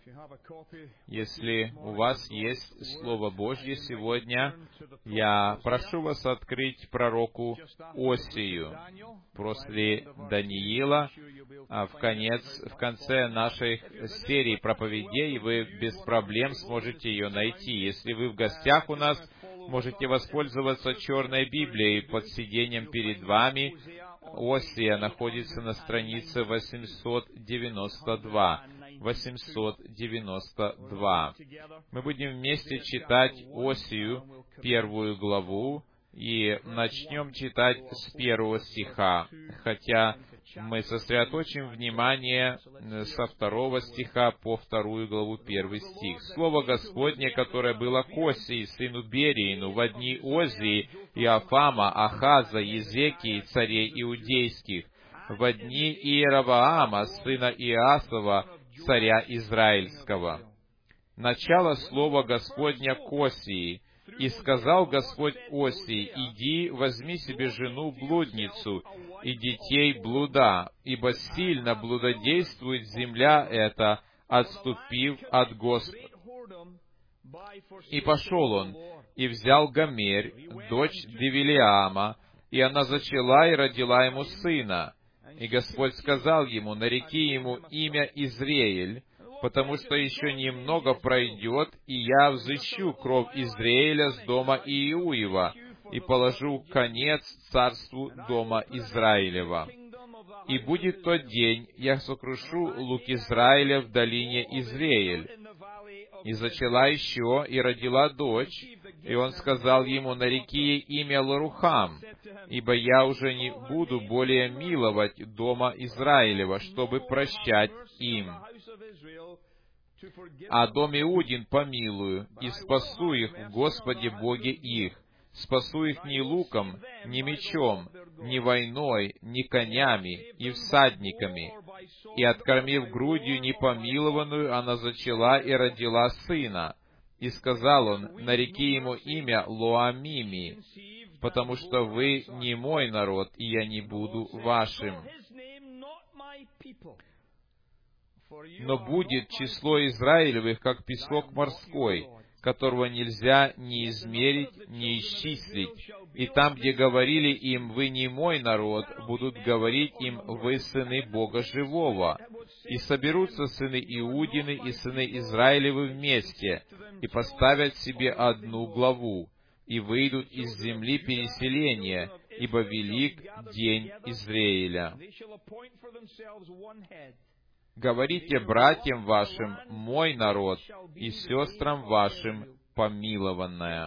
Если у вас есть Слово Божье сегодня, я прошу вас открыть пророку Осию после Даниила, а в конце нашей серии проповедей вы без проблем сможете ее найти. Если вы в гостях у нас, можете воспользоваться черной Библией под сиденьем перед вами. Осия находится на странице 892. 892. Мы будем вместе читать Осию, 1 главу, и начнем читать с 1 стиха, хотя мы сосредоточим внимание со 2 стиха по 2 главу, 1 стих. «Слово Господне, которое было к Осии, сыну Бериину, во дни Озии, Иофама, Ахаза, Езекии, царей иудейских, во дни Иеровоама, сына Иасова, царя Израильского. Начало слова Господня к Осии. И сказал Господь Осии: иди, возьми себе жену-блудницу и детей блуда, ибо сильно блудодействует земля эта, отступив от Господа. И пошел он, и взял Гомерь, дочь Девелиама, и она зачала и родила ему сына. И Господь сказал ему: нареки ему имя Израиль, потому что еще немного пройдет, и я взыщу кровь Израиля с дома Иуева, и положу конец царству дома Израилева. И будет тот день, я сокрушу лук Израиля в долине Израиль. И зачала еще, и родила дочь, и он сказал ему: нареки ей имя Лорухам, ибо я уже не буду более миловать дома Израилева, чтобы прощать им. А дом Иудин помилую, и спасу их в Господе Боге их. Спасу их ни луком, ни мечом, ни войной, ни конями и всадниками. И, откормив грудью непомилованную, она зачала и родила сына. И сказал он: нареки ему имя Лоамими, потому что вы не мой народ, и я не буду вашим. Но будет число Израилевых, как песок морской, которого нельзя ни измерить, ни исчислить. И там, где говорили им: вы не мой народ, будут говорить им: вы сыны Бога живого. И соберутся сыны Иудины и сыны Израилевы вместе, и поставят себе одну главу, и выйдут из земли переселения, ибо велик день Израиля. Говорите братьям вашим: мой народ, и сестрам вашим помилованная».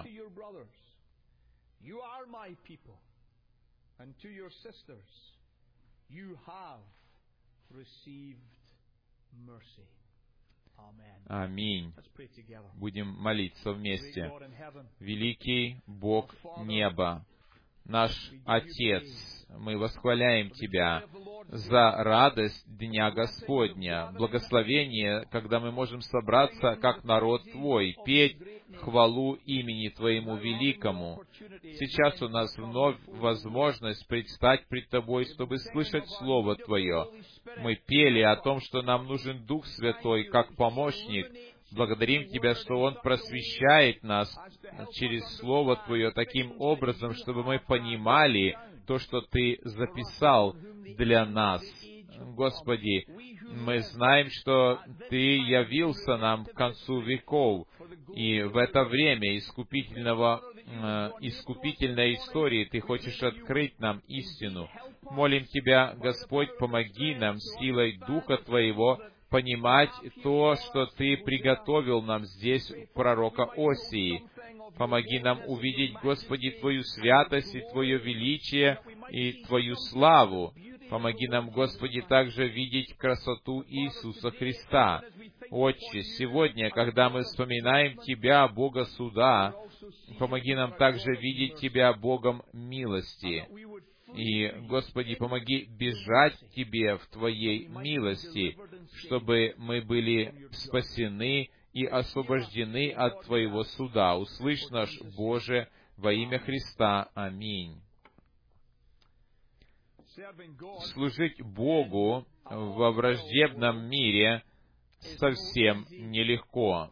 Аминь. Будем молиться вместе. Великий Бог неба, наш Отец, мы восхваляем Тебя за радость Дня Господня, благословение, когда мы можем собраться как народ Твой, петь хвалу имени Твоему великому. Сейчас у нас вновь возможность предстать пред Тобой, чтобы слышать Слово Твое. Мы пели о том, что нам нужен Дух Святой как помощник. Благодарим Тебя, что Он просвещает нас через Слово Твое таким образом, чтобы мы понимали то, что Ты записал для нас. Господи, мы знаем, что Ты явился нам к концу веков, и в это время искупительной истории Ты хочешь открыть нам истину. Молим Тебя, Господь, помоги нам силой Духа Твоего понимать то, что Ты приготовил нам здесь, пророка Осии. Помоги нам увидеть, Господи, Твою святость и Твое величие и Твою славу. Помоги нам, Господи, также видеть красоту Иисуса Христа. Отче, сегодня, когда мы вспоминаем Тебя, Бога суда, помоги нам также видеть Тебя Богом милости. И, Господи, помоги бежать к Тебе в Твоей милости, чтобы мы были спасены и освобождены от Твоего суда. Услышь наш Боже во имя Христа. Аминь. Служить Богу во враждебном мире совсем нелегко.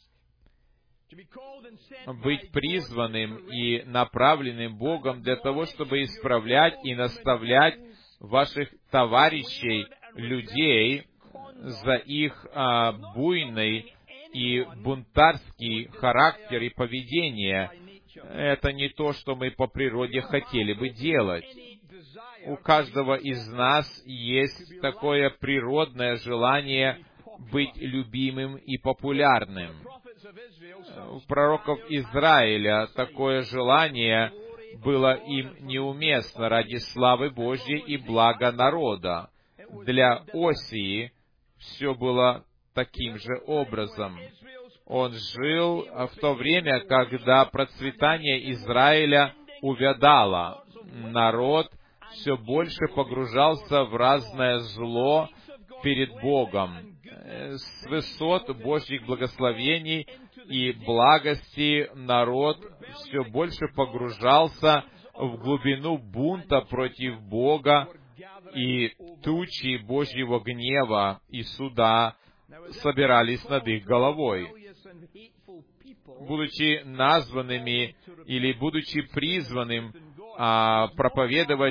Быть призванным и направленным Богом для того, чтобы исправлять и наставлять ваших товарищей, людей, за их буйный и бунтарский характер и поведение. Это не то, что мы по природе хотели бы делать. У каждого из нас есть такое природное желание быть любимым и популярным. У пророков Израиля такое желание было им неуместно ради славы Божьей и блага народа. Для Осии все было таким же образом. Он жил в то время, когда процветание Израиля увядало. Народ все больше погружался в разное зло перед Богом. С высот Божьих благословений и благости народ все больше погружался в глубину бунта против Бога, и тучи Божьего гнева и суда собирались над их головой. Будучи названными или будучи призванным проповедовать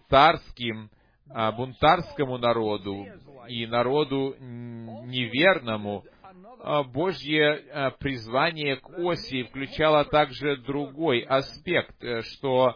бунтарскому народу и народу неверному, Божье призвание к Осии включало также другой аспект, что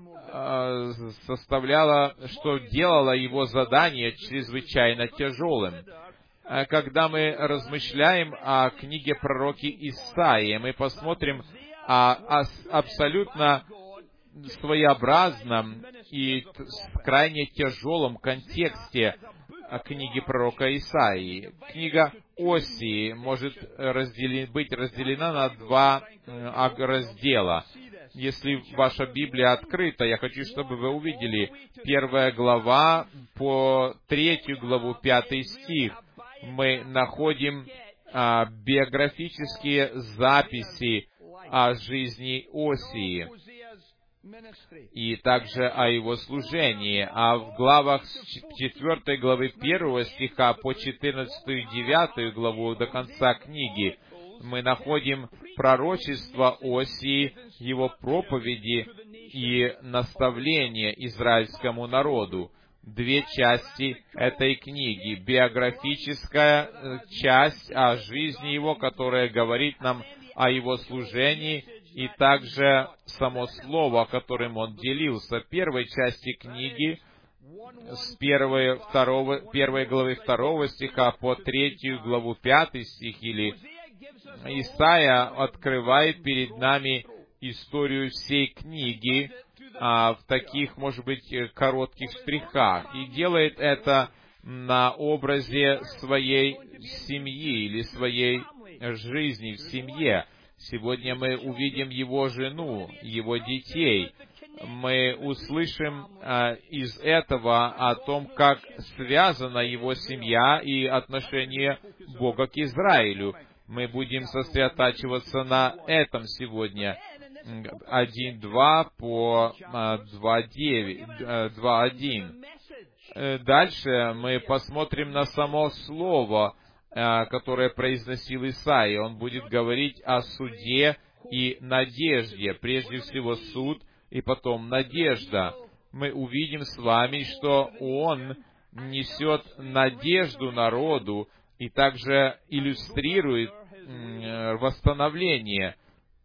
делало его задание чрезвычайно тяжелым. Когда мы размышляем о книге пророки Исаии, мы посмотрим о абсолютно своеобразном и крайне тяжелом контексте книги пророка Исаии. Книга Осии может быть разделена на два раздела. Если ваша Библия открыта, я хочу, чтобы вы увидели 1 глава по 3 главу 5 стих. Мы находим биографические записи о жизни Осии и также о его служении. А в главах с 4 главы 1 стиха по 14 и 9 главу до конца книги мы находим пророчество Осии, его проповеди и наставления израильскому народу. Две части этой книги. Биографическая часть о жизни его, которая говорит нам о его служении, и также само слово, которым он делился. В первой части книги, с 1 главы 2 стиха по 3 главу 5 стих, или Исаия открывает перед нами историю всей книги в таких, может быть, коротких штрихах, и делает это на образе своей семьи или своей жизни в семье. Сегодня мы увидим его жену, его детей. Мы услышим из этого о том, как связана его семья и отношение Бога к Израилю. Мы будем сосредотачиваться на этом сегодня. 1.2 по 2.1. Дальше мы посмотрим на само слово, которое произносил Исаия. Он будет говорить о суде и надежде. Прежде всего суд, и потом надежда. Мы увидим с вами, что он несет надежду народу и также иллюстрирует восстановление.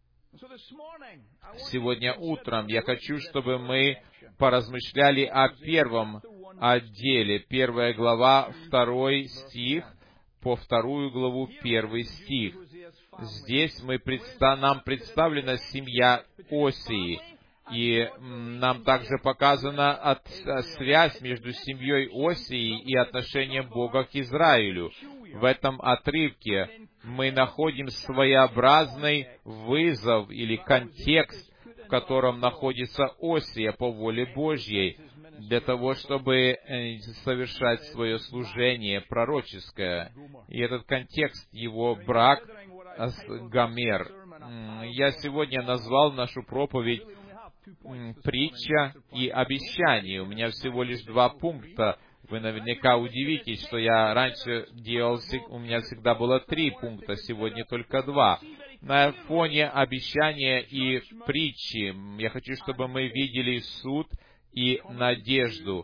Сегодня утром я хочу, чтобы мы поразмышляли о первом отделе. 1 глава, 2 стих, по 2 главу, 1 стих. Здесь нам представлена семья Осии, и нам также показана связь между семьей Осии и отношением Бога к Израилю. В этом отрывке мы находим своеобразный вызов или контекст, в котором находится Осия по воле Божьей, для того, чтобы совершать свое служение пророческое. И этот контекст, его брак с Гомер. Я сегодня назвал нашу проповедь «Притча и обещание». У меня всего лишь 2 пункта Вы наверняка удивитесь, что я раньше делал, у меня всегда было 3 пункта, сегодня только 2. На фоне обещания и притчи я хочу, чтобы мы видели суд и надежду.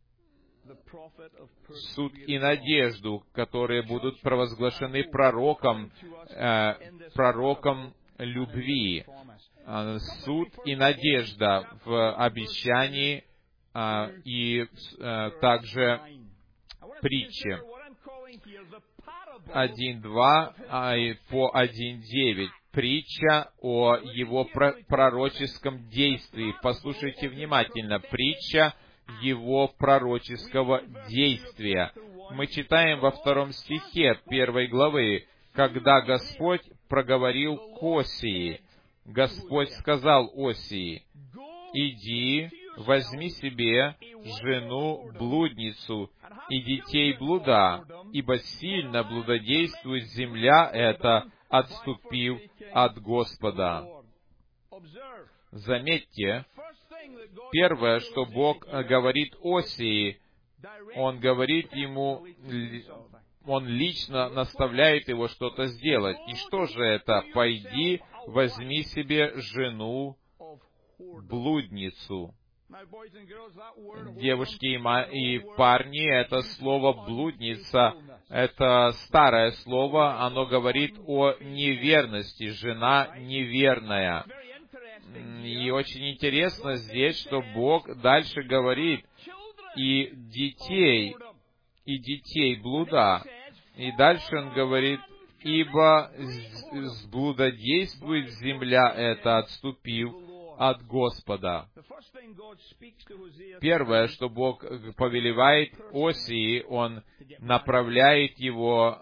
Суд и надежду, которые будут провозглашены пророком любви. Суд и надежда в обещании и также притче. 1.2 по 1.9. Притча о его пророческом действии. Послушайте внимательно. Притча его пророческого действия. Мы читаем во 2 стихе 1 главы. «Когда Господь проговорил к Осии, Господь сказал Осии: иди, возьми себе жену-блудницу и детей блуда, ибо сильно блудодействует земля эта, отступив от Господа». Заметьте, первое, что Бог говорит Осии, Он говорит ему, Он лично наставляет его что-то сделать. И что же это? «Пойди, возьми себе жену-блудницу». Девушки и парни, это слово «блудница», это старое слово, оно говорит о неверности, жена неверная. И очень интересно здесь, что Бог дальше говорит и детей блуда. И дальше Он говорит: ибо блудодействует земля эта, отступив от Господа. Первое, что Бог повелевает Осии, Он направляет его,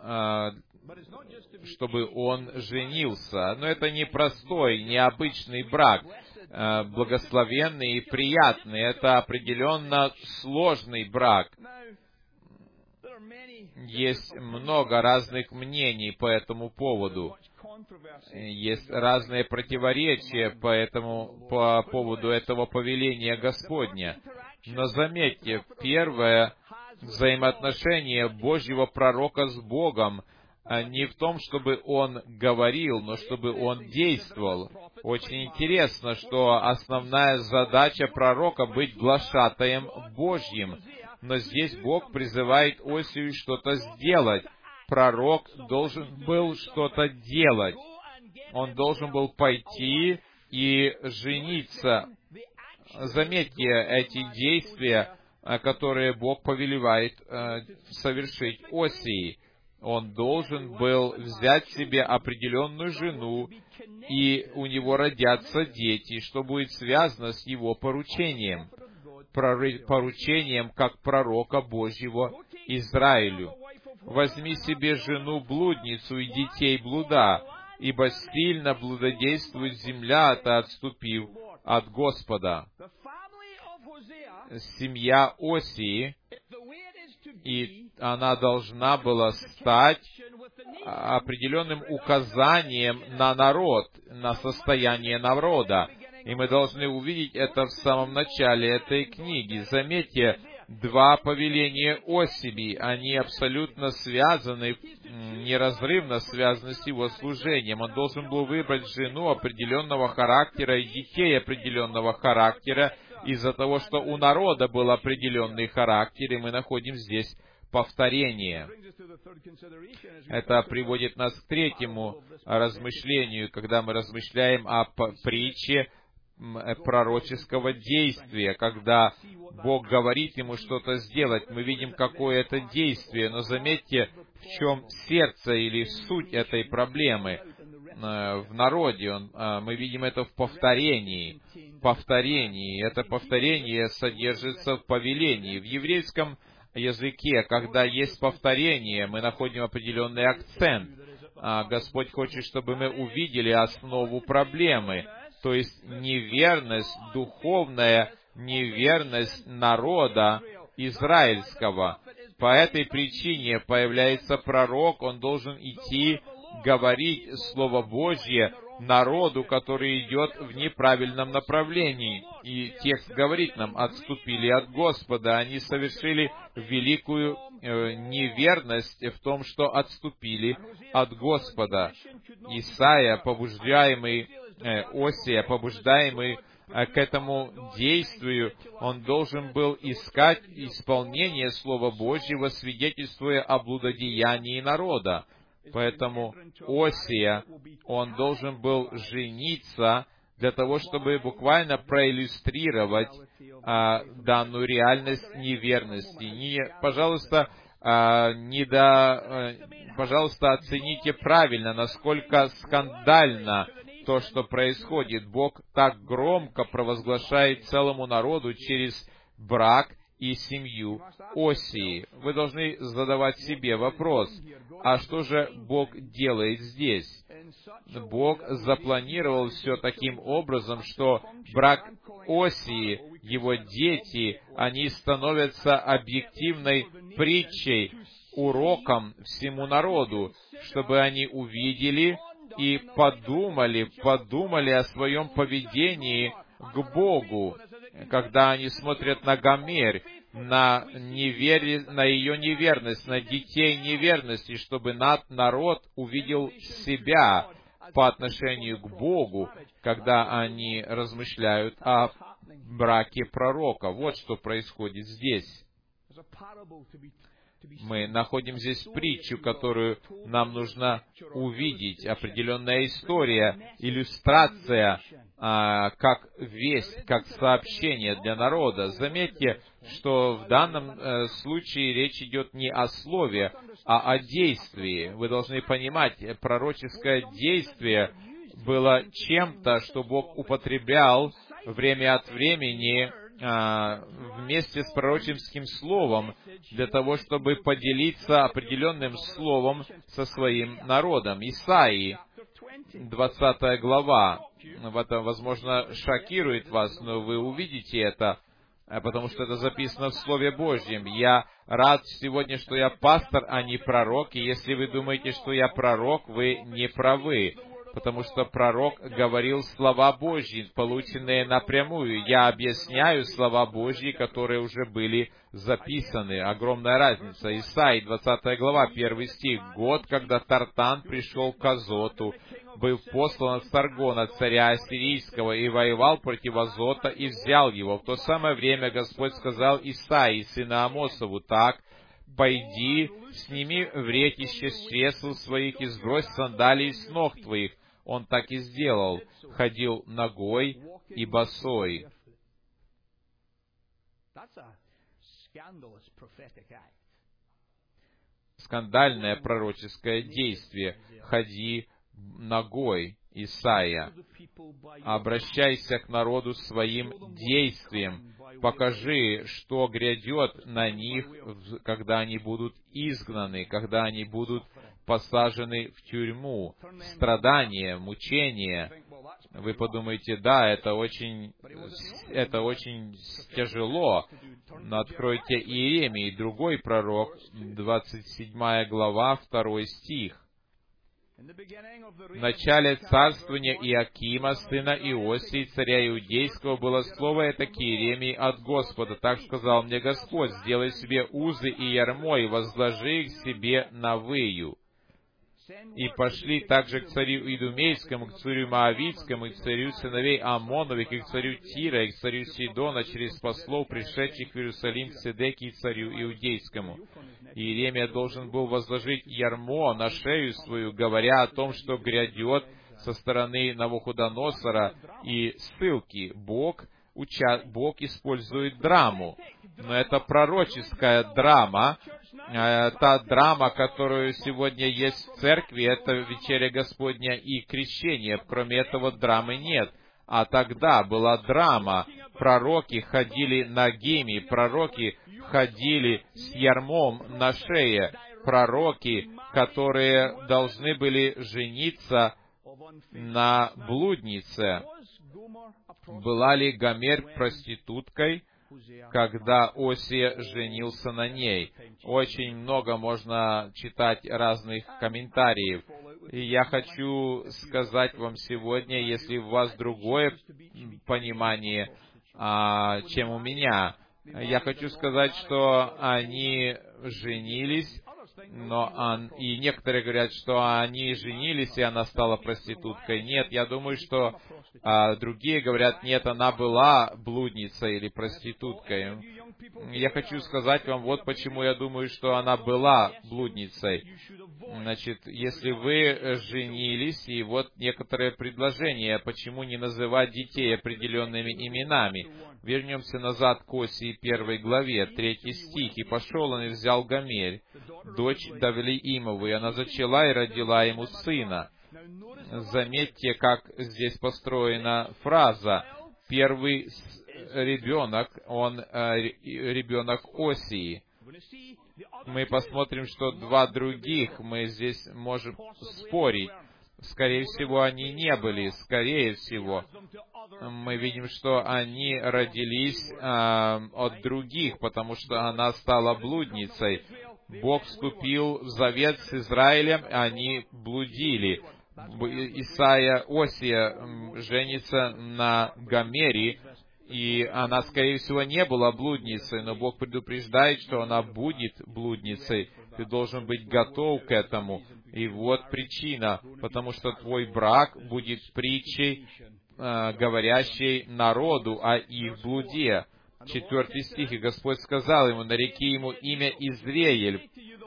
чтобы он женился. Но это не простой, необычный брак, благословенный и приятный. Это определенно сложный брак. Есть много разных мнений по этому поводу. Есть разные противоречия по поводу этого повеления Господня. Но заметьте, первое взаимоотношение Божьего пророка с Богом не в том, чтобы он говорил, но чтобы он действовал. Очень интересно, что основная задача пророка — быть глашатаем Божьим. Но здесь Бог призывает Осию что-то сделать. Пророк должен был что-то делать. Он должен был пойти и жениться. Заметьте эти действия, которые Бог повелевает совершить Осии. Он должен был взять себе определенную жену, и у него родятся дети, что будет связано с его поручением. Поручением как пророка Божьего Израилю. «Возьми себе жену-блудницу и детей блуда, ибо сильно блудодействует земля-то, отступив от Господа». Семья Осии, и она должна была стать определенным указанием на народ, на состояние народа. И мы должны увидеть это в самом начале этой книги. Заметьте, 2 повеления Осии, они абсолютно связаны, неразрывно связаны с его служением. Он должен был выбрать жену определенного характера и детей определенного характера, из-за того, что у народа был определенный характер, и мы находим здесь повторение. Это приводит нас к 3-му размышлению, когда мы размышляем о притче пророческого действия, когда Бог говорит ему что-то сделать. Мы видим, какое это действие, но заметьте, в чем сердце или суть этой проблемы в народе. Мы видим это в повторении. Это повторение содержится в повелении. В еврейском языке, когда есть повторение, мы находим определенный акцент. Господь хочет, чтобы мы увидели основу проблемы, то есть неверность, духовная неверность народа израильского. По этой причине появляется пророк, он должен идти, говорить Слово Божье, народу, который идет в неправильном направлении. И текст говорит нам: отступили от Господа. Они совершили великую неверность в том, что отступили от Господа. Исаия, побуждаемый, Осия, побуждаемый к этому действию, он должен был искать исполнение Слова Божьего, свидетельствуя о блудодеянии народа. Поэтому Осия, он должен был жениться для того, чтобы буквально проиллюстрировать данную реальность неверности. Пожалуйста, пожалуйста, оцените правильно, насколько скандально то, что происходит. Бог так громко провозглашает целому народу через брак и семью Осии. Вы должны задавать себе вопрос: а что же Бог делает здесь? Бог запланировал все таким образом, что брак Осии, его дети, они становятся объективной притчей, уроком всему народу, чтобы они увидели и подумали о своем поведении к Богу, когда они смотрят на Гомер, на ее неверность, на детей неверности, чтобы народ увидел себя по отношению к Богу, когда они размышляют о браке пророка. Вот что происходит здесь. Мы находим здесь притчу, которую нам нужно увидеть. Определенная история, иллюстрация, как весть, как сообщение для народа. Заметьте, что в данном случае речь идет не о слове, а о действии. Вы должны понимать, пророческое действие было чем-то, что Бог употреблял время от времени вместе с пророческим словом, для того, чтобы поделиться определенным словом со своим народом. Исаии, 20 глава. Это, возможно, шокирует вас, но вы увидите это, потому что это записано в Слове Божьем. Я рад сегодня, что я пастор, а не пророк, и если вы думаете, что я пророк, вы не правы, потому что пророк говорил слова Божьи, полученные напрямую. Я объясняю слова Божьи, которые уже были записаны. Огромная разница. Исаии, 20 глава, 1 стих. «Год, когда Тартан пришел к Азоту, был послан от Саргона, царя Ассирийского, и воевал против Азота, и взял его. В то самое время Господь сказал Исаии, сына Амосову, так: пойди, сними вретище с чресл своих и сбрось сандалии с ног твоих». Он так и сделал, ходил нагой и босой. Скандальное пророческое действие. Ходи нагой, Исаия. Обращайся к народу своим действием. Покажи, что грядет на них, когда они будут изгнаны, когда они будут посажены в тюрьму. Страдания, мучения. Вы подумаете, да, это очень тяжело. Но откройте Иеремии, другой пророк, 27 глава, 2 стих. В начале царствования Иакима, сына Иосии, царя Иудейского, было слово это к Иеремии от Господа. Так сказал мне Господь: сделай себе узы и ярмо, и возложи их себе на выю. И пошли также к царю Идумейскому, к царю Моавитскому, и к царю сыновей Амоновых, и к царю Тира, и к царю Сидона, через послов, пришедших в Иерусалим к Седеке, царю Иудейскому. И Иеремия должен был возложить ярмо на шею свою, говоря о том, что грядет со стороны Навуходоносора и ссылки. Бог использует драму, но это пророческая драма. Та драма, которую сегодня есть в церкви, это вечеря Господня и крещение. Кроме этого, драмы нет. А тогда была драма. Пророки ходили нагими, пророки ходили с ярмом на шее. Пророки, которые должны были жениться на блуднице. Была ли Гомер проституткой? когда Осия женился на ней. Очень много можно читать разных комментариев. И я хочу сказать вам сегодня, если у вас другое понимание, чем у меня, я хочу сказать, что они женились, и некоторые говорят, что они женились, и она стала проституткой. Нет, я думаю, что другие говорят, нет, она была блудницей или проституткой. Я хочу сказать вам, вот почему я думаю, что она была блудницей. Значит, если вы женились, и вот некоторые предложения, почему не называть детей определенными именами. Вернемся назад к Осии 1 главе, 3 стих. «И пошел он и взял Гомерь, дочь Давлеимову, и она зачала и родила ему сына». Заметьте, как здесь построена фраза. Первый ребенок, он ребенок Осии. Мы посмотрим, что два других, мы здесь можем спорить. Скорее всего, они не были. Скорее всего, мы видим, что они родились от других, потому что она стала блудницей. Бог вступил в завет с Израилем, они блудили. Осия женится на Гомере, и она, скорее всего, не была блудницей, но Бог предупреждает, что она будет блудницей. Ты должен быть готов к этому. И вот причина, потому что твой брак будет притчей, говорящей народу о их блуде. 4 стих. «И Господь сказал ему, нареки ему имя Израиль».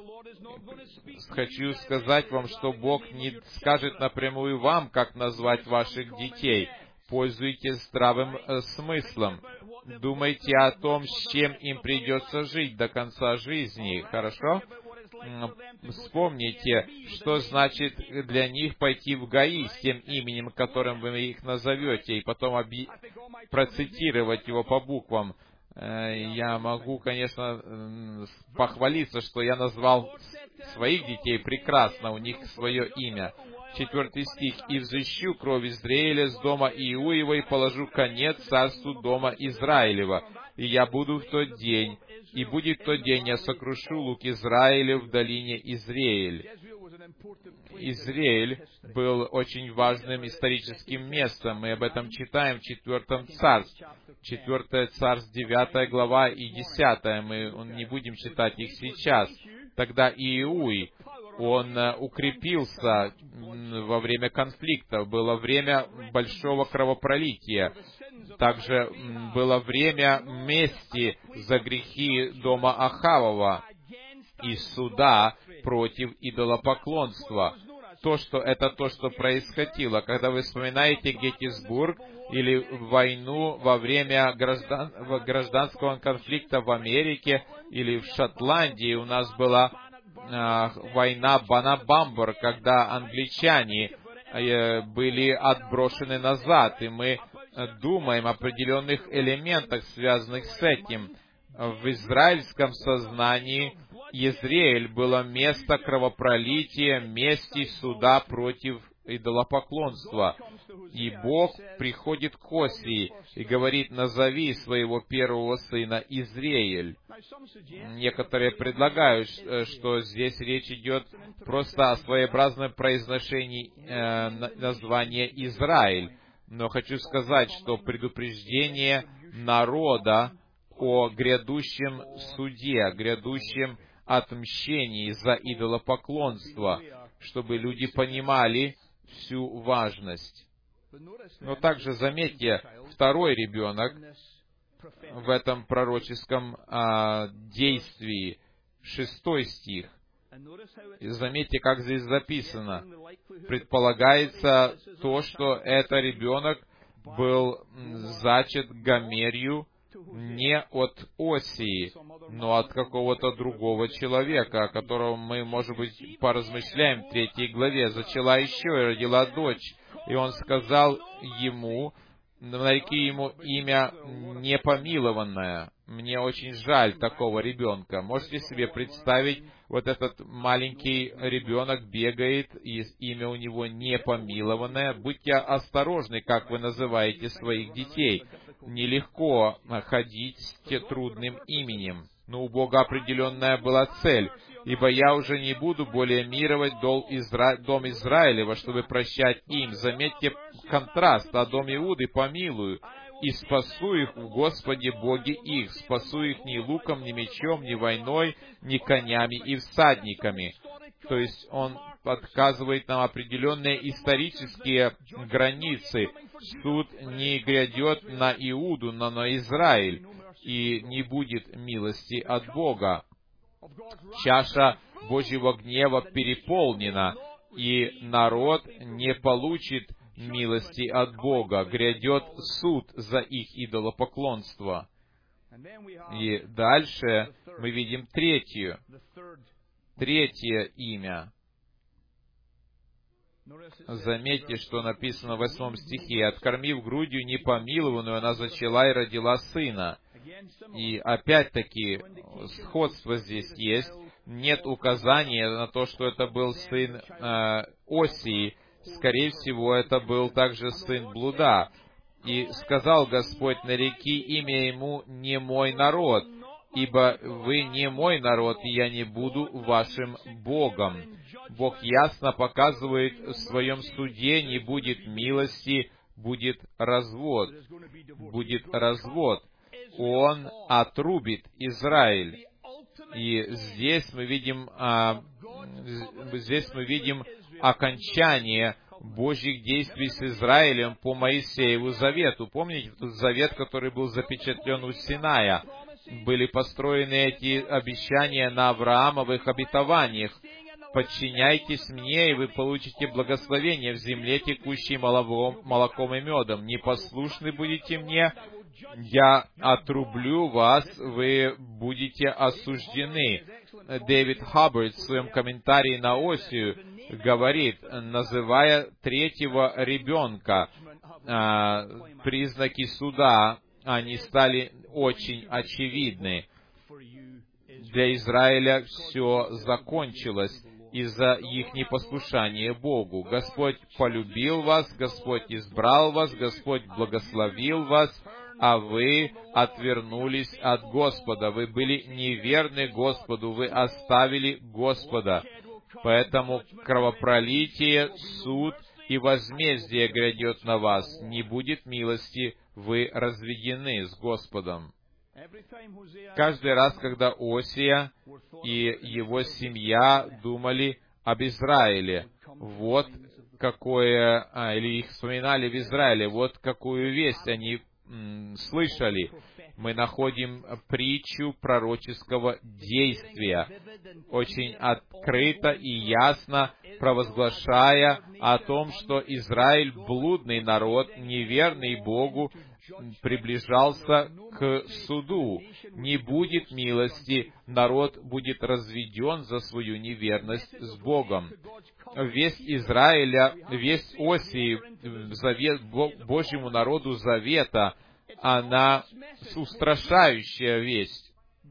Хочу сказать вам, что Бог не скажет напрямую вам, как назвать ваших детей. Пользуйтесь здравым смыслом. Думайте о том, с чем им придется жить до конца жизни. Хорошо? Вспомните, что значит для них пойти в ГАИ с тем именем, которым вы их назовете, и потом процитировать его по буквам. Я могу, конечно, похвалиться, что я назвал своих детей прекрасно, у них свое имя. 4 стих. «И взыщу кровь Израиля с дома Иуева, и положу конец царству дома Израилева. И я буду в тот день, и будет в тот день, я сокрушу лук Израиля в долине Израиль». Израиль был очень важным историческим местом. Мы об этом читаем в 4 Царств. 4 Царств, 9 глава и 10. Мы не будем читать их сейчас. Тогда Иуй, он укрепился во время конфликта. Было время большого кровопролития. Также было время мести за грехи дома Ахавова и суда против идолопоклонства. То, что происходило. Когда вы вспоминаете Геттисбург или войну во время гражданского конфликта в Америке или в Шотландии, у нас была война Банабамбур, когда англичане были отброшены назад, и мы думаем о определенных элементах, связанных с этим. В израильском сознании Израиль было место кровопролития, мести, суда против идолопоклонства. И Бог приходит к Осии и говорит: назови своего первого сына Израиль. Некоторые предлагают, что здесь речь идет просто о своеобразном произношении названия Израиль. Но хочу сказать, что предупреждение народа о грядущем суде, грядущем отмщении за идолопоклонство, чтобы люди понимали всю важность. Но также заметьте, второй ребенок в этом пророческом действии, 6 стих. И заметьте, как здесь записано. Предполагается то, что это ребенок был зачат Гомерью не от Осии, но от какого-то другого человека, о котором мы, может быть, поразмышляем в 3 главе. «Зачала еще и родила дочь, и он сказал ему, нареки ему имя Непомилованное». Мне очень жаль такого ребенка. Можете себе представить, вот этот маленький ребенок бегает, и имя у него Непомилованное. Будьте осторожны, как вы называете своих детей. нелегко ходить с трудным именем. Но у Бога определенная была цель. «Ибо я уже не буду более мировать дом Израилева, чтобы прощать им». Заметьте контраст. «А дом Иуды помилую, и спасу их в Господе Боге их. Спасу их ни луком, ни мечом, ни войной, ни конями и всадниками». То есть он подсказывает нам определенные исторические границы. Суд не грядет на Иуду, но на Израиль, и не будет милости от Бога. Чаша Божьего гнева переполнена, и народ не получит милости от Бога. Грядет суд за их идолопоклонство. И дальше мы видим третье имя. Заметьте, что написано в 8 стихе. «Откормив грудью непомилованную, она зачала и родила сына». И опять-таки сходство здесь есть. Нет указания на то, что это был сын Осии. Скорее всего, это был также сын блуда. «И сказал Господь: нареки имя ему не мой народ, ибо вы не мой народ, и я не буду вашим Богом». Бог ясно показывает в своем суде: не будет милости, будет развод. Будет развод. Он отрубит Израиль. И здесь мы видим окончание Божьих действий с Израилем по Моисееву завету. Помните тот завет, который был запечатлен у Синая? Были построены эти обещания на Авраамовых обетованиях. «Подчиняйтесь мне, и вы получите благословение в земле, текущей молоком и медом. Непослушны будете мне, я отрублю вас, вы будете осуждены». Дэвид Хаббард в своем комментарии на Осию говорит, называя третьего ребенка, признаки суда, они стали очень очевидны. Для Израиля все закончилось из-за их непослушания Богу. Господь полюбил вас, Господь избрал вас, Господь благословил вас, а вы отвернулись от Господа. Вы были неверны Господу, вы оставили Господа. Поэтому кровопролитие, суд и возмездие грядет на вас. Не будет милости, вы разведены с Господом. Каждый раз, когда Осия и его семья думали об Израиле, вот какое, или их вспоминали в Израиле, вот какую весть они слышали. Мы находим притчу пророческого действия, очень открыто и ясно провозглашая о том, что Израиль, блудный народ, неверный Богу, приближался к суду. Не будет милости, народ будет разведен за свою неверность с Богом. Весть Израиля, весть Осии, завет Божьему народу завета, она устрашающая весть.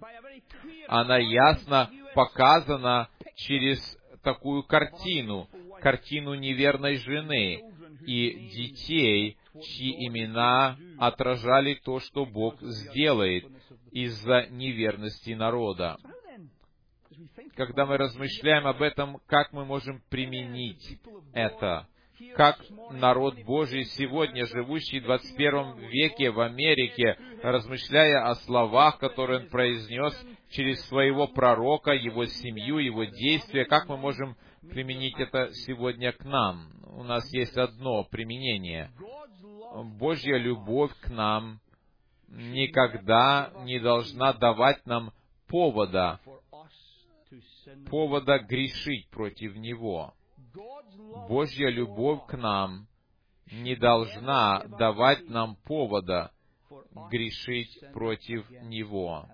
Она ясно показана через такую картину неверной жены и детей, чьи имена отражали то, что Бог сделает из-за неверности народа. Когда мы размышляем об этом, как мы можем применить это? Как народ Божий сегодня, живущий в 21 веке в Америке, размышляя о словах, которые он произнес через своего пророка, его семью, его действия, как мы можем применить это сегодня к нам? У нас есть одно применение. Божья любовь к нам никогда не должна давать нам повода грешить против Него. Божья любовь к нам не должна давать нам повода грешить против Него.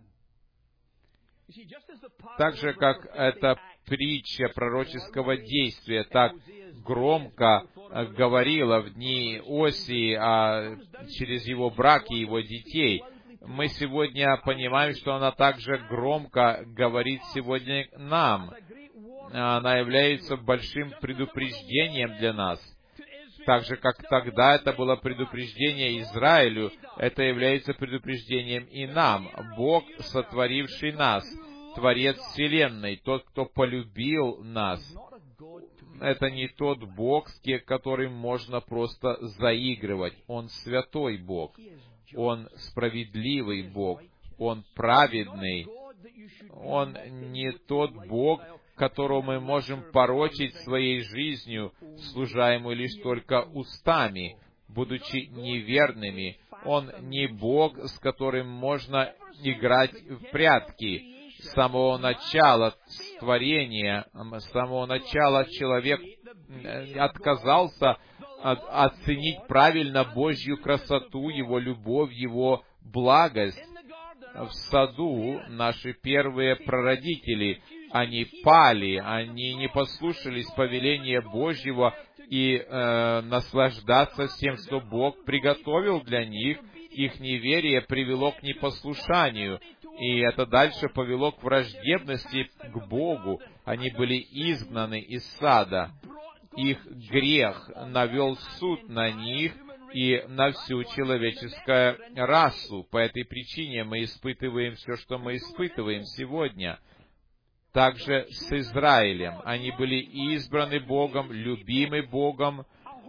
Так же, как эта притча пророческого действия так громко говорила в дни Осии через его брак и его детей, мы сегодня понимаем, что она также громко говорит сегодня нам. Она является большим предупреждением для нас. Так же, как тогда это было предупреждение Израилю, это является предупреждением и нам. Бог, сотворивший нас, Творец Вселенной, тот, кто полюбил нас, это не тот Бог, с которым можно просто заигрывать. Он святой Бог. Он справедливый Бог. Он праведный. Он не тот Бог, которого мы можем порочить своей жизнью, служа Ему лишь только устами, будучи неверными. Он не Бог, с которым можно играть в прятки. С самого начала творения, с самого начала человек отказался оценить правильно Божью красоту, Его любовь, Его благость. В саду наши первые прародители, они пали, они не послушались повеления Божьего и наслаждаться всем, что Бог приготовил для них. Их неверие привело к непослушанию, и это дальше повело к враждебности к Богу. Они были изгнаны из сада. Их грех навел суд на них и на всю человеческую расу. По этой причине мы испытываем все, что мы испытываем сегодня. Также с Израилем. Они были избраны Богом, любимы Богом.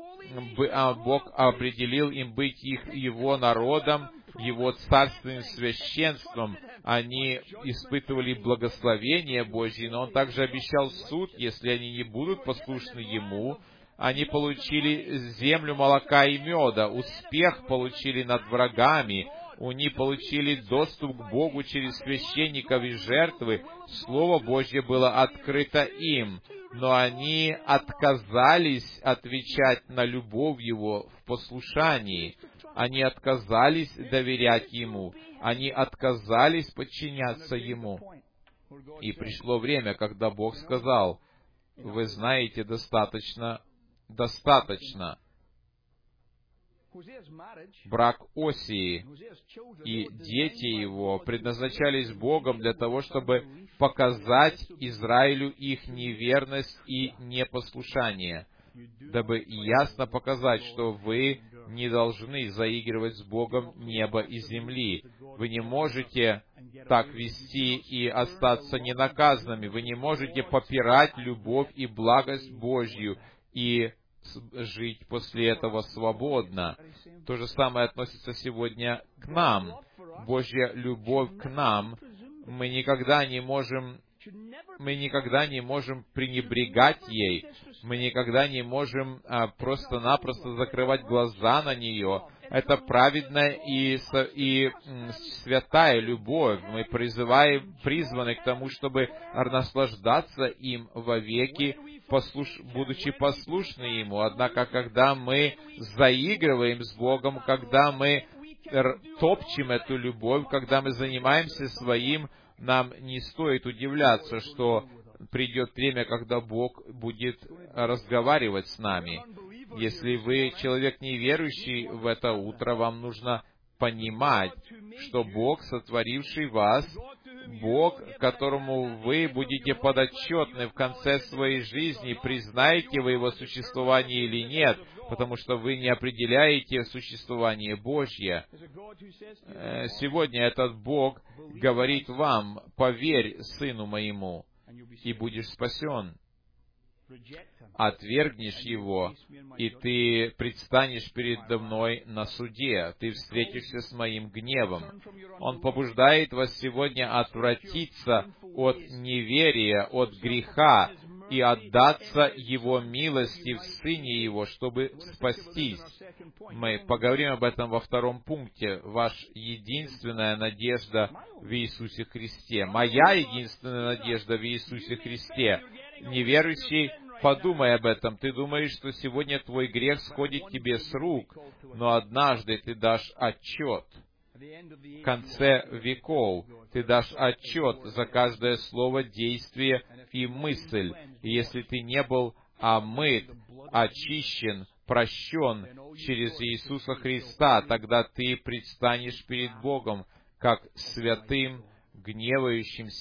Бог определил им быть Его народом, Его царственным священством. Они испытывали благословение Божье, но Он также обещал суд, если они не будут послушны Ему. Они получили землю молока и меда, успех получили над врагами, они получили доступ к Богу через священников и жертвы. Слово Божье было открыто им, но они отказались отвечать на любовь Его в послушании. Они отказались доверять Ему. Они отказались подчиняться Ему. И пришло время, когда Бог сказал: «Вы знаете, достаточно. Брак Осии и дети его предназначались Богом для того, чтобы показать Израилю их неверность и непослушание, дабы ясно показать, что вы не должны заигрывать с Богом неба и земли. Вы не можете так вести и остаться ненаказанными. Вы не можете попирать любовь и благость Божью и жить после этого свободно». То же самое относится сегодня к нам. Божья любовь к нам. Мы никогда не можем пренебрегать ей. Мы никогда не можем просто-напросто закрывать глаза на нее. Это праведная и святая любовь. Мы призваны к тому, чтобы наслаждаться им вовеки, будучи послушны Ему. Однако, когда мы заигрываем с Богом, когда мы топчем эту любовь, когда мы занимаемся своим, нам не стоит удивляться, что придет время, когда Бог будет разговаривать с нами. Если вы человек неверующий в это утро, вам нужно понимать, что Бог, сотворивший вас, Бог, которому вы будете подотчетны в конце своей жизни, признаете вы Его существование или нет, потому что вы не определяете существование Божье. Сегодня этот Бог говорит вам: «Поверь Сыну Моему, и будешь спасен». Отвергнешь Его, и ты предстанешь передо Мной на суде, ты встретишься с Моим гневом. Он побуждает вас сегодня отвратиться от неверия, от греха, и отдаться Его милости в Сыне Его, чтобы спастись. Мы поговорим об этом во втором пункте. Ваша единственная надежда в Иисусе Христе. Моя единственная надежда в Иисусе Христе. Неверующий, подумай об этом. Ты думаешь, что сегодня твой грех сходит тебе с рук, но однажды ты дашь отчет. В конце веков ты дашь отчет за каждое слово, действие и мысль. И если ты не был омыт, очищен, прощен через Иисуса Христа, тогда ты предстанешь перед Богом как святым, гневающимся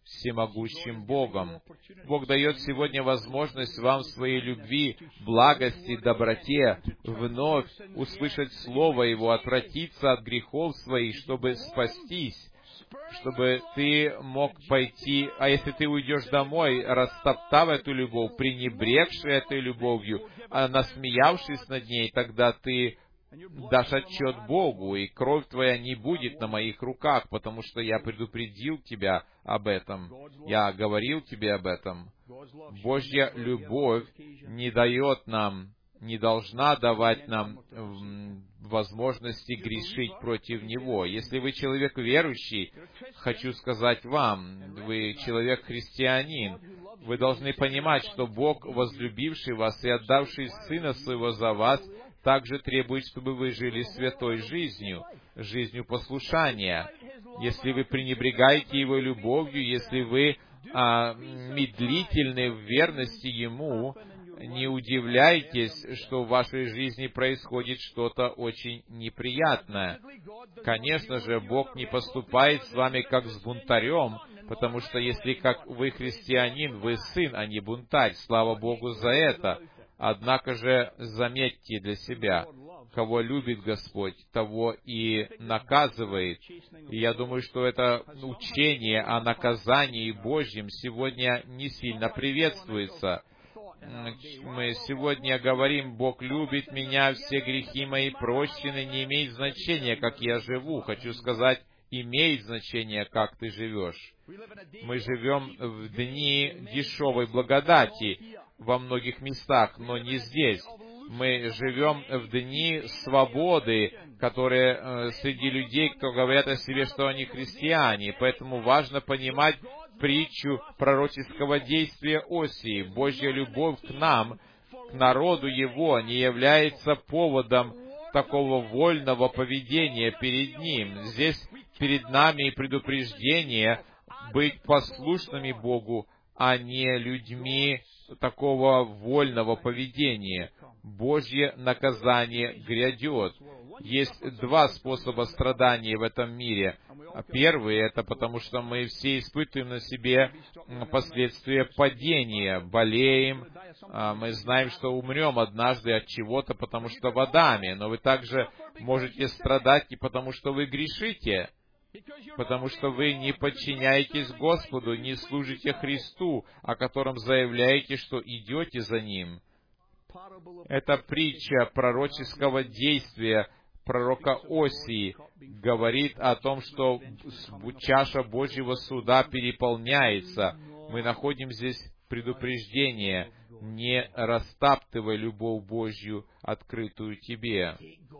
всемогущим Богом. Бог дает сегодня возможность вам в своей любви, благости, доброте вновь услышать Слово Его, отвратиться от грехов своих, чтобы спастись, чтобы ты мог пойти, а если ты уйдешь домой, растоптав эту любовь, пренебрегши этой любовью, насмеявшись над ней, тогда ты дашь отчет Богу, и кровь твоя не будет на моих руках, потому что я предупредил тебя об этом. Я говорил тебе об этом. Божья любовь не дает нам, не должна давать нам возможности грешить против Него. Если вы человек верующий, хочу сказать вам, вы человек-христианин, вы должны понимать, что Бог, возлюбивший вас и отдавший Сына Своего за вас, также требует, чтобы вы жили святой жизнью, жизнью послушания. Если вы пренебрегаете Его любовью, если вы медлительны в верности Ему, не удивляйтесь, что в вашей жизни происходит что-то очень неприятное. Конечно же, Бог не поступает с вами как с бунтарем, потому что если как вы христианин, вы сын, а не бунтарь. Слава Богу за это. Однако же заметьте для себя, кого любит Господь, того и наказывает. И я думаю, что это учение о наказании Божьем сегодня не сильно приветствуется. Мы сегодня говорим: Бог любит меня, все грехи мои прощены, не имеет значения, как я живу. Хочу сказать, имеет значение, как ты живешь. Мы живем в дни дешевой благодати во многих местах, но не здесь. Мы живем в дни свободы, которые среди людей, кто говорят о себе, что они христиане. Поэтому важно понимать притчу пророческого действия Осии. Божья любовь к нам, к народу Его, не является поводом такого вольного поведения перед Ним. Здесь перед нами предупреждение быть послушными Богу, а не людьми такого вольного поведения. Божье наказание грядет. Есть два способа страдания в этом мире. Первый — это потому, что мы все испытываем на себе последствия падения, болеем. Мы знаем, что умрем однажды от чего-то, потому что в Адаме. Но вы также можете страдать и потому, что вы грешите, потому что вы не подчиняетесь Господу, не служите Христу, о котором заявляете, что идете за Ним. Это притча пророческого действия пророка Осии говорит о том, что чаша Божьего суда переполняется. Мы находим здесь предупреждение: не растаптывай любовь Божью, открытую тебе.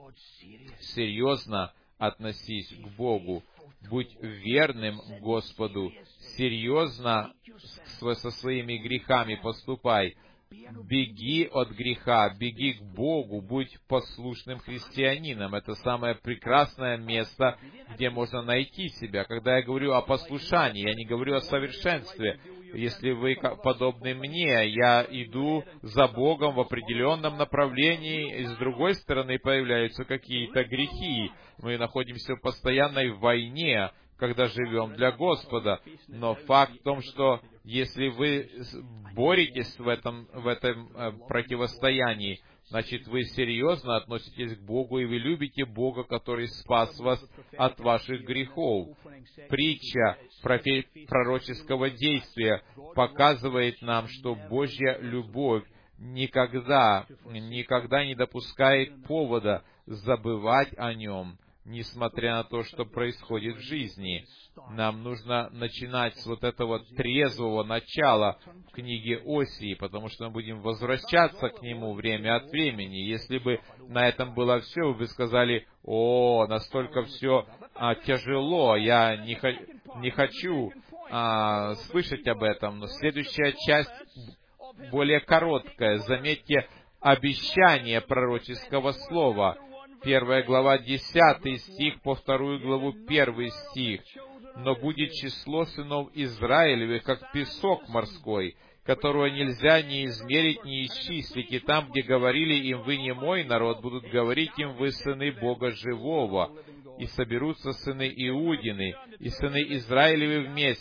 Серьезно относись к Богу. Будь верным Господу. Серьезно со своими грехами поступай. Беги от греха, беги к Богу, будь послушным христианином. Это самое прекрасное место, где можно найти себя. Когда я говорю о послушании, я не говорю о совершенстве. Если вы подобны мне, я иду за Богом в определенном направлении, и с другой стороны появляются какие-то грехи. Мы находимся в постоянной войне, когда живем для Господа. Но факт в том, что если вы боретесь в этом противостоянии, значит, вы серьезно относитесь к Богу, и вы любите Бога, который спас вас от ваших грехов. Притча пророческого действия показывает нам, что Божья любовь никогда не допускает повода забывать о Нем, несмотря на то, что происходит в жизни. Нам нужно начинать с вот этого трезвого начала в книге Осии, потому что мы будем возвращаться к нему время от времени. Если бы на этом было все, вы бы сказали: «О, настолько все тяжело, я не хочу слышать об этом». Но следующая часть более короткая. Заметьте обещание пророческого слова. 1 глава 10 стих по 2 главу 1 стих. «Но будет число сынов Израилевых, как песок морской, которого нельзя ни измерить, ни исчислить, и там, где говорили им: вы не мой народ, будут говорить им: вы сыны Бога живого. И соберутся сыны Иудины и сыны Израилевы вместе,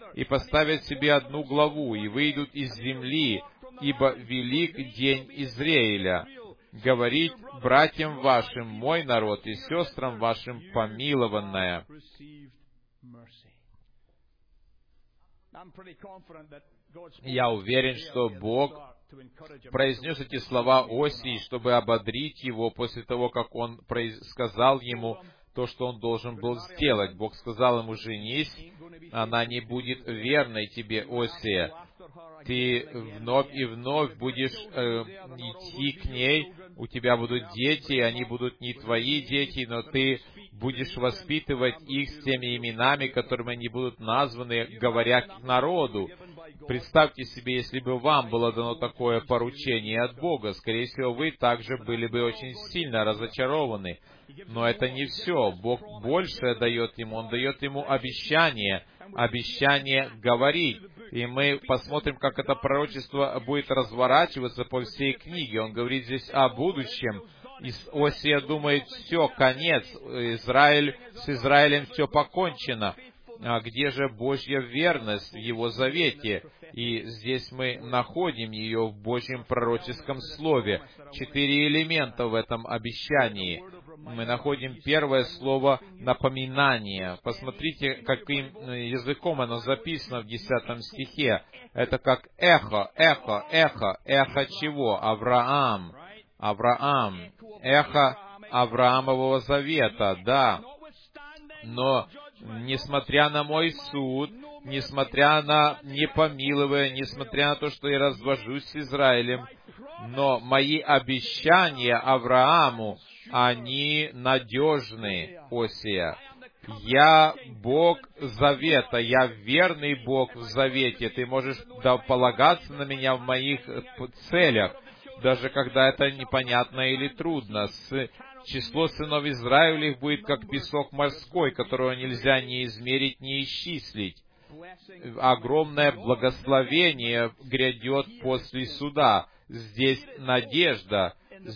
и поставят себе одну главу, и выйдут из земли, ибо велик день Израиля. Говорить братьям вашим, мой народ, и сестрам вашим, помилованное». Я уверен, что Бог произнес эти слова Осии, чтобы ободрить его после того, как он сказал ему то, что он должен был сделать. Бог сказал ему: «Женись, она не будет верной тебе, Осия. Ты вновь и вновь будешь идти к ней, у тебя будут дети, и они будут не твои дети, но ты будешь воспитывать их с теми именами, которыми они будут названы, говоря к народу». Представьте себе, если бы вам было дано такое поручение от Бога, скорее всего, вы также были бы очень сильно разочарованы. Но это не все. Бог больше дает ему. Он дает ему обещание говорить. И мы посмотрим, как это пророчество будет разворачиваться по всей книге. Он говорит здесь о будущем. Осия думает: все, конец, с Израилем все покончено. А где же Божья верность в Его завете? И здесь мы находим ее в Божьем пророческом слове. 4 элемента в этом обещании. Мы находим первое слово «напоминание». Посмотрите, каким языком оно записано в 10 стихе. Это как эхо, эхо, эхо. Эхо чего? Авраам. Эхо Авраамового завета, да. Но, несмотря на мой суд, несмотря на непомилование, несмотря на то, что я развожусь с Израилем, но мои обещания Аврааму, они надежны, Осия. Я Бог завета, я верный Бог в завете. Ты можешь полагаться на меня в моих целях, даже когда это непонятно или трудно. Число сынов Израилевых будет как песок морской, которого нельзя ни измерить, ни исчислить. Огромное благословение грядет после суда. Здесь надежда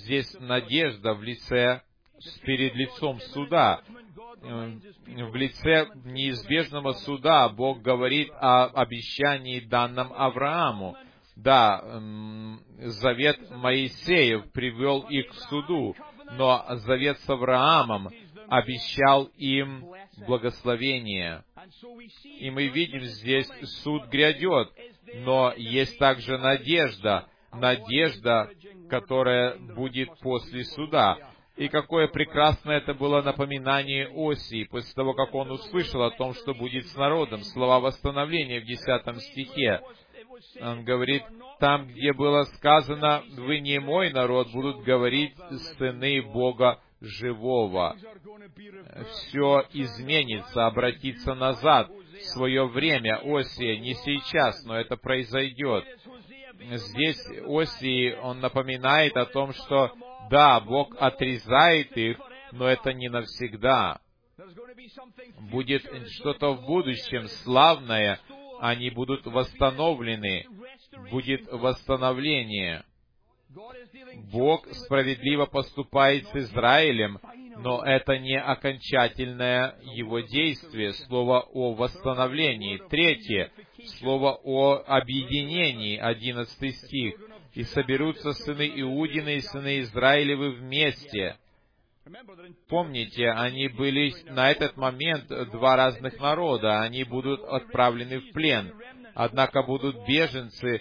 в лице, перед лицом суда. В лице неизбежного суда Бог говорит о обещании, данном Аврааму. Да, завет Моисеев привел их к суду, но завет с Авраамом обещал им благословение. И мы видим здесь, суд грядет, но есть также надежда, которая будет после суда. И какое прекрасное это было напоминание Осии, после того, как он услышал о том, что будет с народом. Слова восстановления в 10 стихе. Он говорит: там, где было сказано: «Вы не мой народ», будут говорить сыны Бога живого. Все изменится, обратится назад в свое время. Осия, не сейчас, но это произойдет. Здесь Осии, он напоминает о том, что да, Бог отрезает их, но это не навсегда. Будет что-то в будущем славное, они будут восстановлены, будет восстановление. Бог справедливо поступает с Израилем, но это не окончательное его действие. Слово о восстановлении. 3. Слово о объединении. 11 стих. «И соберутся сыны Иудины и сыны Израилевы вместе». Помните, они были на этот момент 2 разных народа. Они будут отправлены в плен. Однако будут беженцы,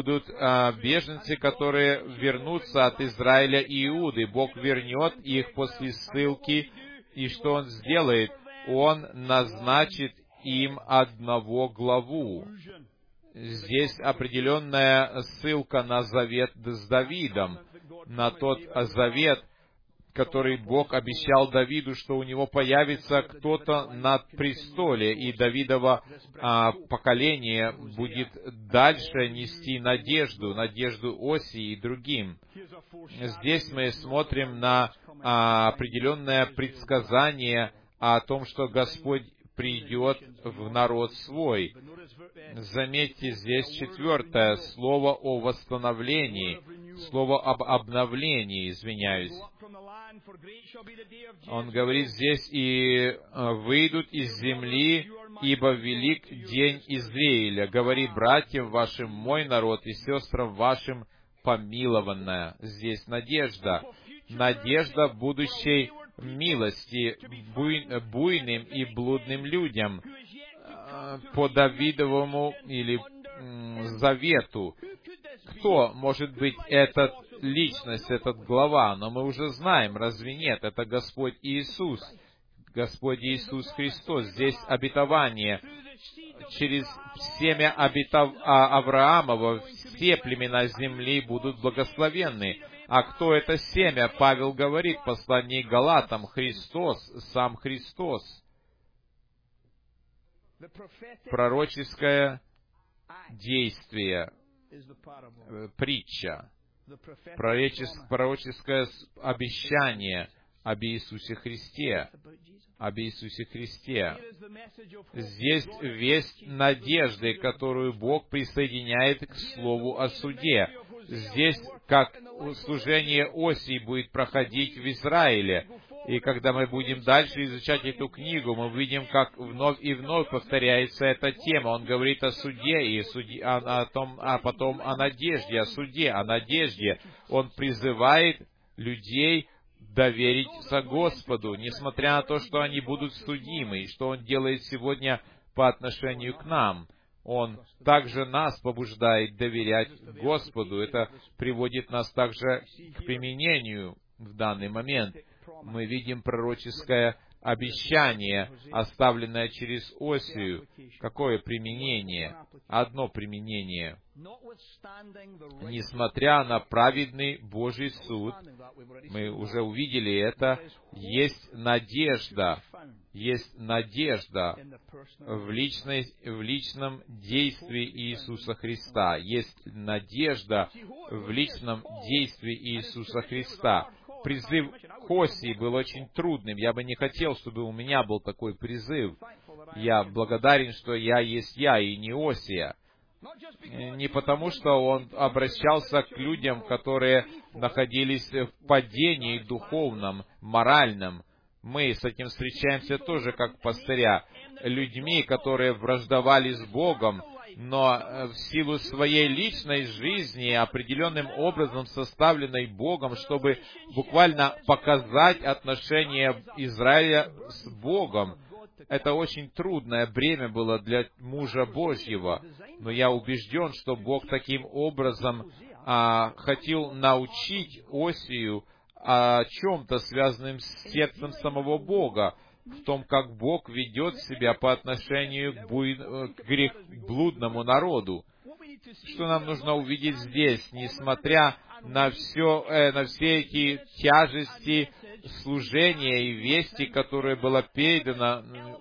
которые вернутся от Израиля и Иуды. Бог вернет их после ссылки. И что Он сделает? Он назначит им одного главу. Здесь определенная ссылка на завет с Давидом, на тот завет, который Бог обещал Давиду, что у него появится кто-то на престоле, и Давидово поколение будет дальше нести надежду Осии и другим. Здесь мы смотрим на определенное предсказание о том, что Господь придет в народ свой. Заметьте, здесь 4. слово о восстановлении, слово об обновлении, Он говорит здесь, и выйдут из земли, ибо велик день Израиля. Говори братьям вашим, мой народ, и сестрам вашим, помилованная. Здесь надежда. Надежда будущей милости буйным и блудным людям по Давидовому или завету. Кто может быть эта личность, этот глава? Но мы уже знаем, разве нет? Это Господь Иисус. Господь Иисус Христос. Здесь обетование. Через семя Авраамова все племена земли будут благословенны. А кто это семя? Павел говорит в послании к Галатам: Христос, сам Христос. Пророческое действие, притча, пророческое обещание об Иисусе Христе. Об Иисусе Христе. Здесь весть надежды, которую Бог присоединяет к слову о суде. Здесь, как служение Осии будет проходить в Израиле. И когда мы будем дальше изучать эту книгу, мы видим, как вновь и вновь повторяется эта тема. Он говорит о суде, и потом о надежде, о суде, о надежде. Он призывает людей довериться Господу, несмотря на то, что они будут судимы, и что Он делает сегодня по отношению к нам. Он также нас побуждает доверять Господу. Это приводит нас также к применению в данный момент. Мы видим пророческое обещание, оставленное через Осию. Какое применение? Одно применение. Несмотря на праведный Божий суд, мы уже увидели это, есть надежда в личном действии Иисуса Христа. Есть надежда в личном действии Иисуса Христа. Призыв к Осии был очень трудным. Я бы не хотел, чтобы у меня был такой призыв. Я благодарен, что я есть я, и не Осия. Не потому, что он обращался к людям, которые находились в падении духовном, моральном. Мы с этим встречаемся тоже как пастыря. Людьми, которые враждовали с Богом, но в силу своей личной жизни, определенным образом составленной Богом, чтобы буквально показать отношения Израиля с Богом. Это очень трудное бремя было для мужа Божьего, но я убежден, что Бог таким образом хотел научить Осию о чем-то, связанном с сердцем самого Бога, в том, как Бог ведет себя по отношению к блудному народу. Что нам нужно увидеть здесь, несмотря на все эти тяжести служения и вести, которое было передано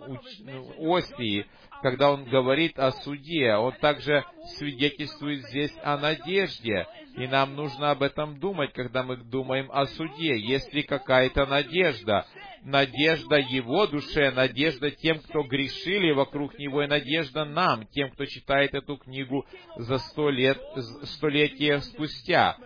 Осии, когда он говорит о суде, он также свидетельствует здесь о надежде. И нам нужно об этом думать, когда мы думаем о суде. Есть ли какая-то надежда? Надежда его душе, надежда тем, кто грешили вокруг него, и надежда нам, тем, кто читает эту книгу за столетия спустя.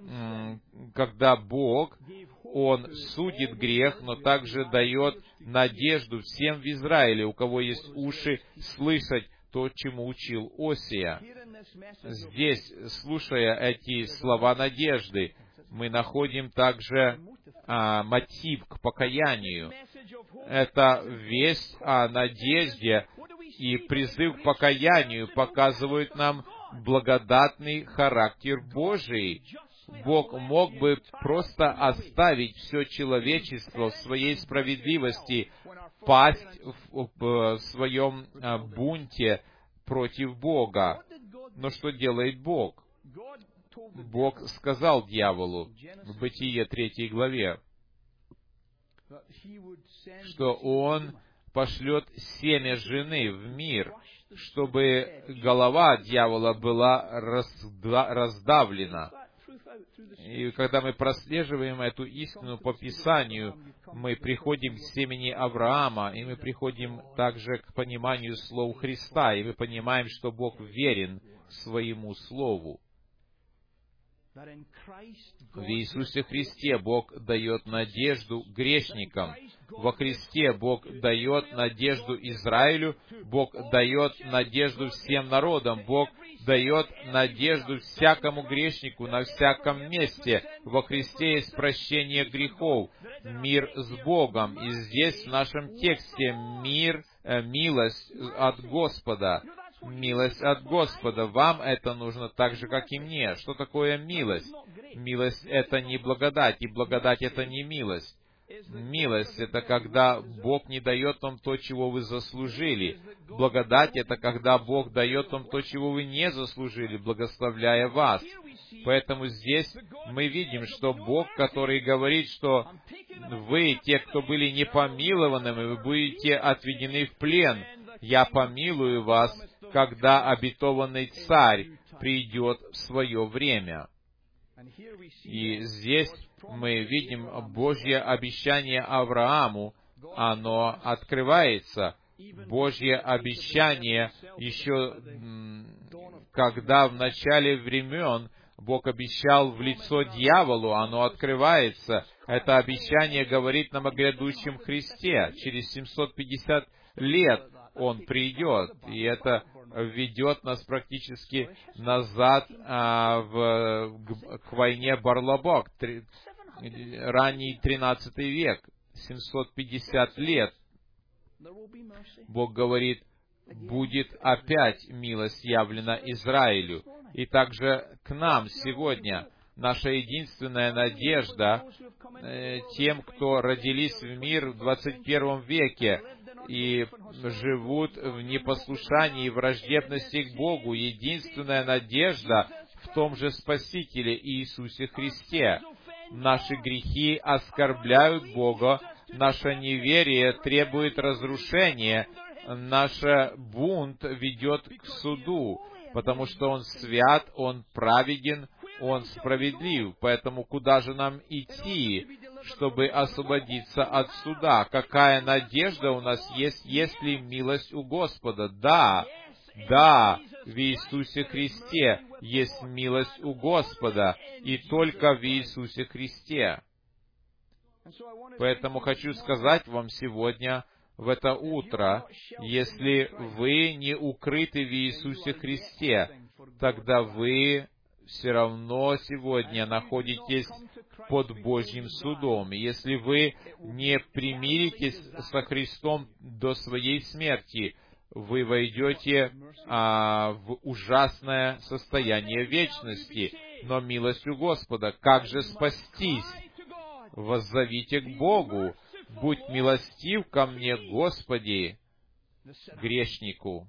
Когда Бог, Он судит грех, но также дает надежду всем в Израиле, у кого есть уши, слышать то, чему учил Осия. Здесь, слушая эти слова надежды, мы находим также мотив к покаянию. Это весть о надежде и призыв к покаянию показывают нам благодатный характер Божий. Бог мог бы просто оставить все человечество в своей справедливости, пасть в своем бунте против Бога. Но что делает Бог? Бог сказал дьяволу в Бытие 3 главе, что он пошлет семя жены в мир, чтобы голова дьявола была раздавлена. И когда мы прослеживаем эту истину по Писанию, мы приходим к семени Авраама, и мы приходим также к пониманию слов Христа, и мы понимаем, что Бог верен своему Слову. В Иисусе Христе Бог дает надежду грешникам. Во Христе Бог дает надежду Израилю, Бог дает надежду всем народам, Бог дает надежду всякому грешнику на всяком месте. Во Христе есть прощение грехов, мир с Богом. И здесь в нашем тексте милость от Господа. Милость от Господа. Вам это нужно так же, как и мне. Что такое милость? Милость — это не благодать, и благодать — это не милость. Милость — это когда Бог не дает вам то, чего вы заслужили. Благодать — это когда Бог дает вам то, чего вы не заслужили, благословляя вас. Поэтому здесь мы видим, что Бог, который говорит, что вы, те, кто были непомилованными, вы будете отведены в плен. Я помилую вас, когда обетованный царь придет в свое время. И здесь мы видим Божье обещание Аврааму, оно открывается. Божье обещание еще, когда в начале времен Бог обещал в лицо дьяволу, оно открывается. Это обещание говорит нам о грядущем Христе. Через 750 лет Он придет, и это ведет нас практически назад к войне Барлабок, ранний 13 век, 750 лет. Бог говорит, будет опять милость явлена Израилю. И также к нам сегодня наша единственная надежда тем, кто родились в мир в 21 веке и живут в непослушании и враждебности к Богу. Единственная надежда в том же Спасителе Иисусе Христе. Наши грехи оскорбляют Бога, наше неверие требует разрушения, наш бунт ведет к суду, потому что Он свят, Он праведен, Он справедлив. Поэтому куда же нам идти, чтобы освободиться от суда? Какая надежда у нас есть, если милость у Господа? Да, в Иисусе Христе есть милость у Господа, и только в Иисусе Христе. Поэтому хочу сказать вам сегодня, в это утро, если вы не укрыты в Иисусе Христе, тогда вы все равно сегодня находитесь под Божьим судом. Если вы не примиритесь со Христом до своей смерти, вы войдете в ужасное состояние вечности. Но милостью Господа, как же спастись? Воззовите к Богу. Будь милостив ко мне, Господи, грешнику.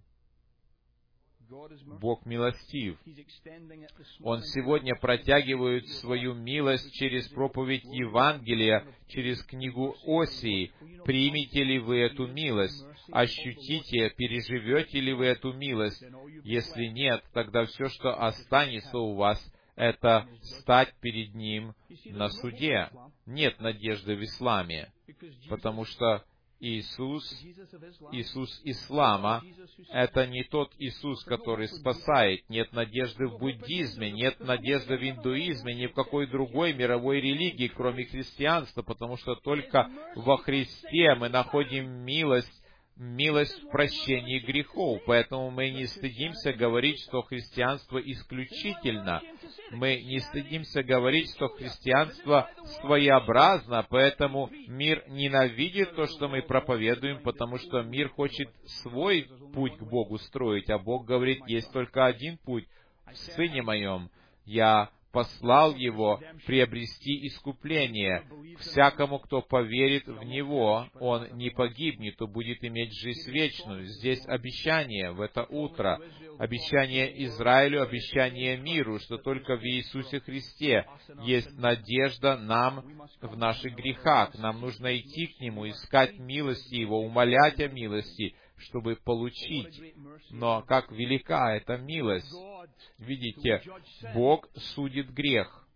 Бог милостив. Он сегодня протягивает свою милость через проповедь Евангелия, через книгу Осии. Примете ли вы эту милость? Ощутите, переживете ли вы эту милость? Если нет, тогда все, что останется у вас, это стать перед Ним на суде. Нет надежды в исламе, потому что Иисус ислама, это не тот Иисус, который спасает. Нет надежды в буддизме, нет надежды в индуизме, ни в какой другой мировой религии, кроме христианства, потому что только во Христе мы находим милость в прощении грехов. Поэтому мы не стыдимся говорить, что христианство исключительно. Мы не стыдимся говорить, что христианство своеобразно, поэтому мир ненавидит то, что мы проповедуем, потому что мир хочет свой путь к Богу строить, а Бог говорит, есть только один путь в Сыне Моем. Я послал Его приобрести искупление. Всякому, кто поверит в Него, он не погибнет, то будет иметь жизнь вечную. Здесь обещание в это утро, обещание Израилю, обещание миру, что только в Иисусе Христе есть надежда нам в наших грехах. Нам нужно идти к Нему, искать милости Его, умолять о милости, чтобы получить. Но как велика эта милость! Видите, Бог судит грех,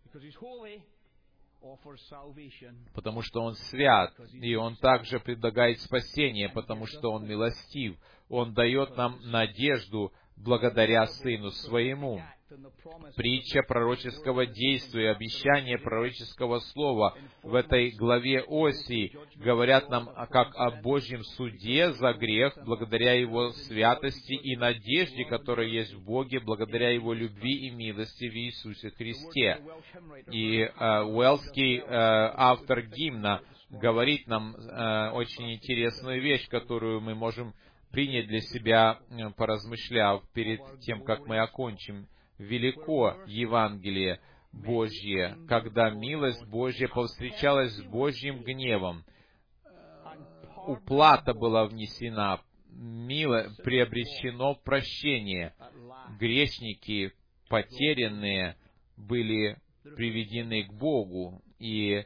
потому что Он свят, и Он также предлагает спасение, потому что Он милостив. Он дает нам надежду благодаря Сыну Своему. притча пророческого действия, обещание пророческого слова в этой главе Осии говорят нам как о Божьем суде за грех, благодаря Его святости и надежде, которая есть в Боге, благодаря Его любви и милости в Иисусе Христе. И уэльский автор гимна говорит нам очень интересную вещь, которую мы можем принять для себя, поразмышляв перед тем, как мы окончим. «Велико Евангелие Божье, когда милость Божья повстречалась с Божьим гневом. Уплата была внесена, приобретено прощение. Грешники, потерянные, были приведены к Богу». И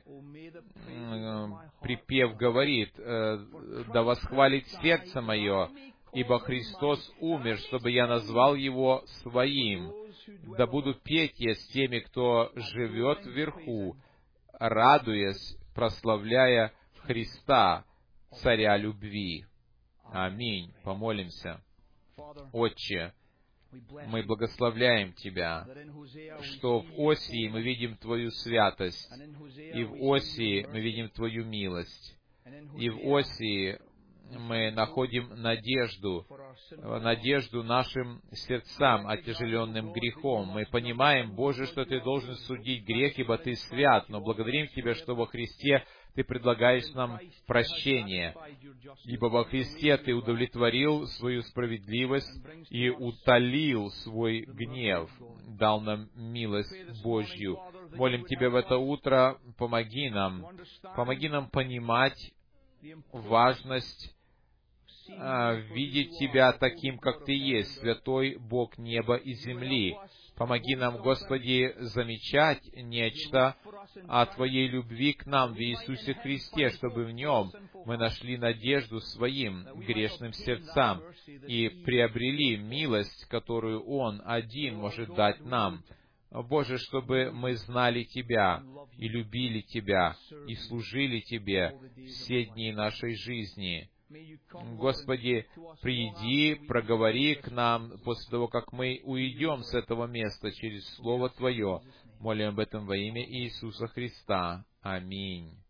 припев говорит: «Да восхвалит сердце мое, ибо Христос умер, чтобы я назвал Его Своим. Да буду петь я с теми, кто живет вверху, радуясь, прославляя Христа, Царя любви». Аминь. Помолимся. Отче, мы благословляем Тебя, что в Осии мы видим Твою святость, и в Осии мы видим Твою милость, и в Осии мы находим надежду нашим сердцам, отяжеленным грехом. Мы понимаем, Боже, что Ты должен судить грех, ибо Ты свят, но благодарим Тебя, что во Христе Ты предлагаешь нам прощение, ибо во Христе Ты удовлетворил свою справедливость и утолил свой гнев, дал нам милость Божью. Молим Тебя в это утро, помоги нам понимать важность видеть Тебя таким, как Ты есть, святой Бог неба и земли. Помоги нам, Господи, замечать нечто о Твоей любви к нам в Иисусе Христе, чтобы в Нем мы нашли надежду своим грешным сердцам и приобрели милость, которую Он один может дать нам. Боже, чтобы мы знали Тебя и любили Тебя и служили Тебе все дни нашей жизни. Господи, приди, проговори к нам после того, как мы уйдем с этого места через Слово Твое. Молим об этом во имя Иисуса Христа. Аминь.